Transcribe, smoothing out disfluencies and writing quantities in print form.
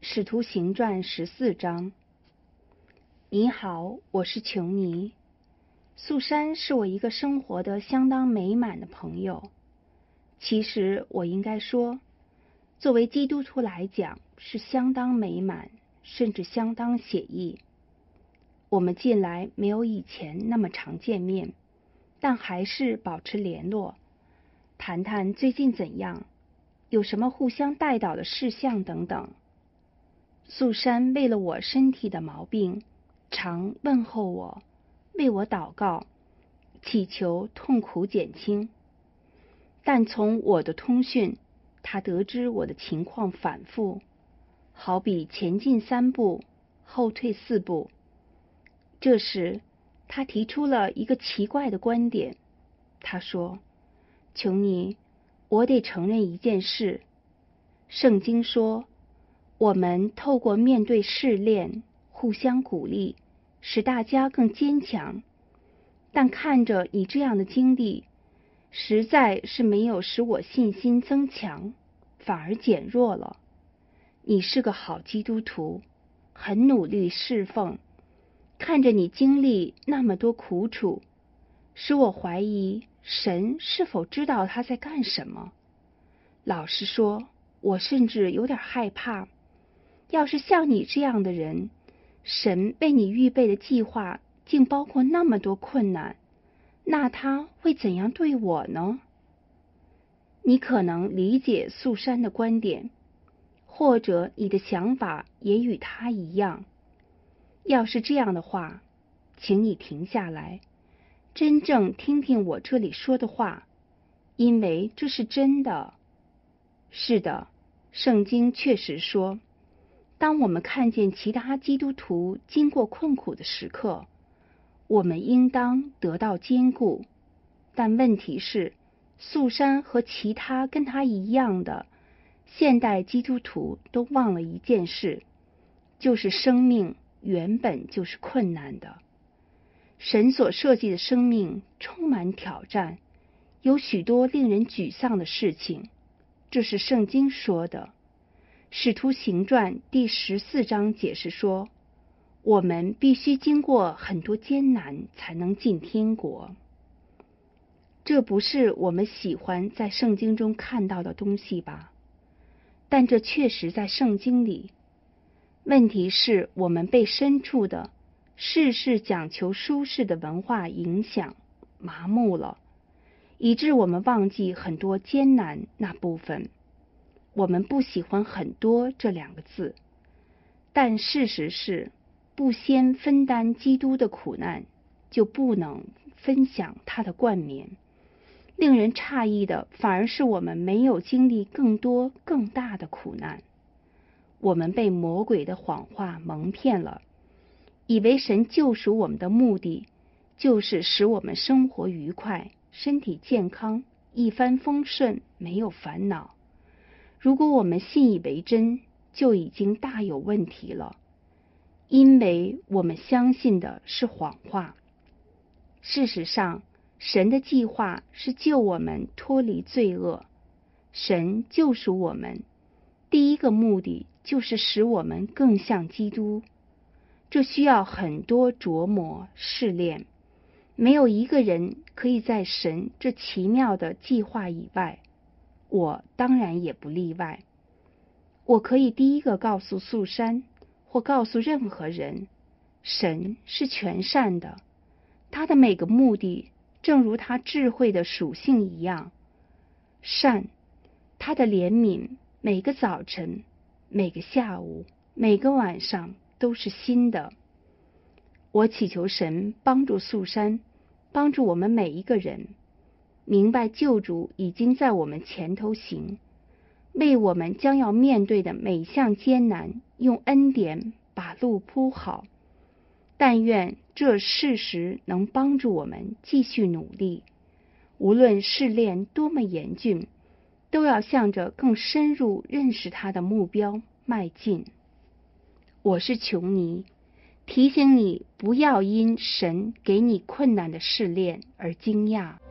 使徒行传14章。你好，我是琼尼。素珊是我一个生活的相当美满的朋友。其实我应该说，作为基督徒来讲，是相当美满，甚至相当写意。我们近来没有以前那么常见面，但还是保持联络，谈谈最近怎样，有什么互相带导的事项等等。素珊为了我身体的毛病，常问候我，为我祷告，祈求痛苦减轻。但从我的通讯，他得知我的情况反复，好比前进3步，后退4步。这时，他提出了一个奇怪的观点。他说：“琼尼，我得承认一件事，圣经说，我们透过面对试炼，互相鼓励，使大家更坚强。但看着你这样的经历，实在是没有使我信心增强，反而减弱了。你是个好基督徒，很努力侍奉，看着你经历那么多苦楚，使我怀疑神是否知道他在干什么。老实说，我甚至有点害怕。要是像你这样的人，神为你预备的计划竟包括那么多困难，那他会怎样对我呢？”你可能理解素珊的观点，或者你的想法也与他一样。要是这样的话，请你停下来，真正听听我这里说的话，因为这是真的。是的，圣经确实说，当我们看见其他基督徒经过困苦的时刻，我们应当得到坚固。但问题是，素珊和其他跟他一样的现代基督徒都忘了一件事，就是生命原本就是困难的。神所设计的生命充满挑战，有许多令人沮丧的事情，这是圣经说的。使徒行传第14章解释说，我们必须经过很多艰难才能进天国。这不是我们喜欢在圣经中看到的东西吧？但这确实在圣经里。问题是我们被身处的事事讲求舒适的文化影响麻木了，以致我们忘记很多艰难那部分。我们不喜欢很多这2个字，但事实是，不先分担基督的苦难，就不能分享他的冠冕。令人诧异的反而是我们没有经历更多更大的苦难。我们被魔鬼的谎话蒙骗了，以为神救赎我们的目的就是使我们生活愉快，身体健康，一帆风顺，没有烦恼。如果我们信以为真，就已经大有问题了，因为我们相信的是谎话。事实上，神的计划是救我们脱离罪恶。神救赎我们，第一个目的就是使我们更像基督。这需要很多琢磨试炼，没有一个人可以在神这奇妙的计划以外，我当然也不例外。我可以第一个告诉素珊，或告诉任何人，神是全善的，他的每个目的正如他智慧的属性一样善。他的怜悯每个早晨，每个下午，每个晚上都是新的。我祈求神帮助素珊，帮助我们每一个人明白救主已经在我们前头行，为我们将要面对的每项艰难用恩典把路铺好。但愿这事实能帮助我们继续努力，无论试炼多么严峻，都要向着更深入认识他的目标迈进。我是琼尼，提醒你不要因神给你困难的试炼而惊讶。